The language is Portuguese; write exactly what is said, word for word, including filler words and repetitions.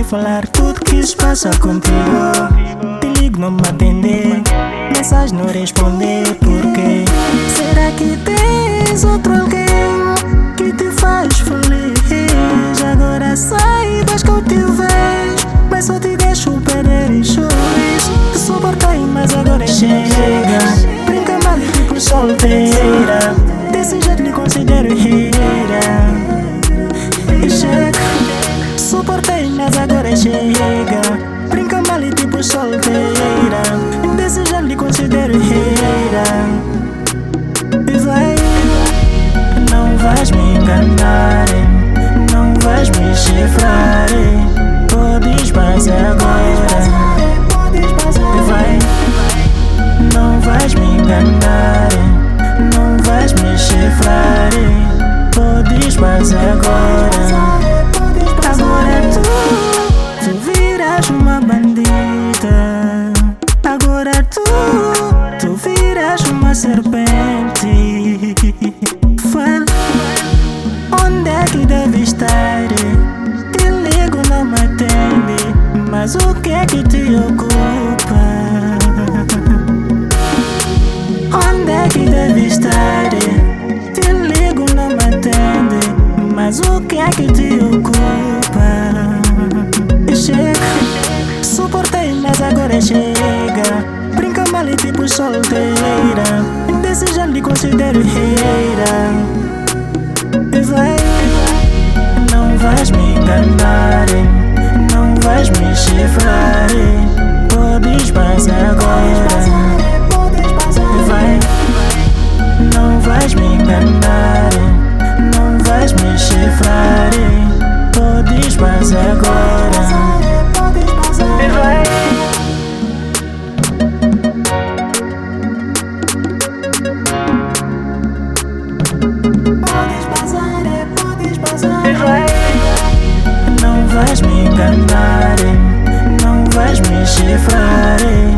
te falar tudo que se passa contigo. Te ligo, não me atender, mensagem não responder. Porquê? Será que tens outro alguém que te faz feliz? Agora saibas que eu te vejo, mas só te deixo perder e chores. Suportei, mas agora chega. Brinca mal e tipo solteira, desse jeito lhe considero herdeira. E chega. Suportei, mas agora chega. Brinca mal e tipo solteira, desse jeito lhe considero herdeira. E vai, não vais me enganar, não vais me chifrar. Podes fazer agora. E vai, não vais me enganar, não vais me chifrar. Podes fazer agora. Agora tu, tu viras uma bandida. Agora tu, tu viras uma serpente. Fala, onde é que deve estar? Te ligo, não me atende, mas o que é que te ocupa? Onde é que deve estar? Te ligo, não me atende, mas o que é que te ocupa? E chega, suportei, mas agora chega. Brinca mal e tipo solteira, desse já lhe considero herdeira. E vai, não vais me enganar, não vais me chifrar. Podes fazer agora. E vai, não vais me enganar, não vais me chifrar. Podes fazer agora. E vai. Podes passar, podes passar. E vai. Não vais me enganar, não vais me chifrar.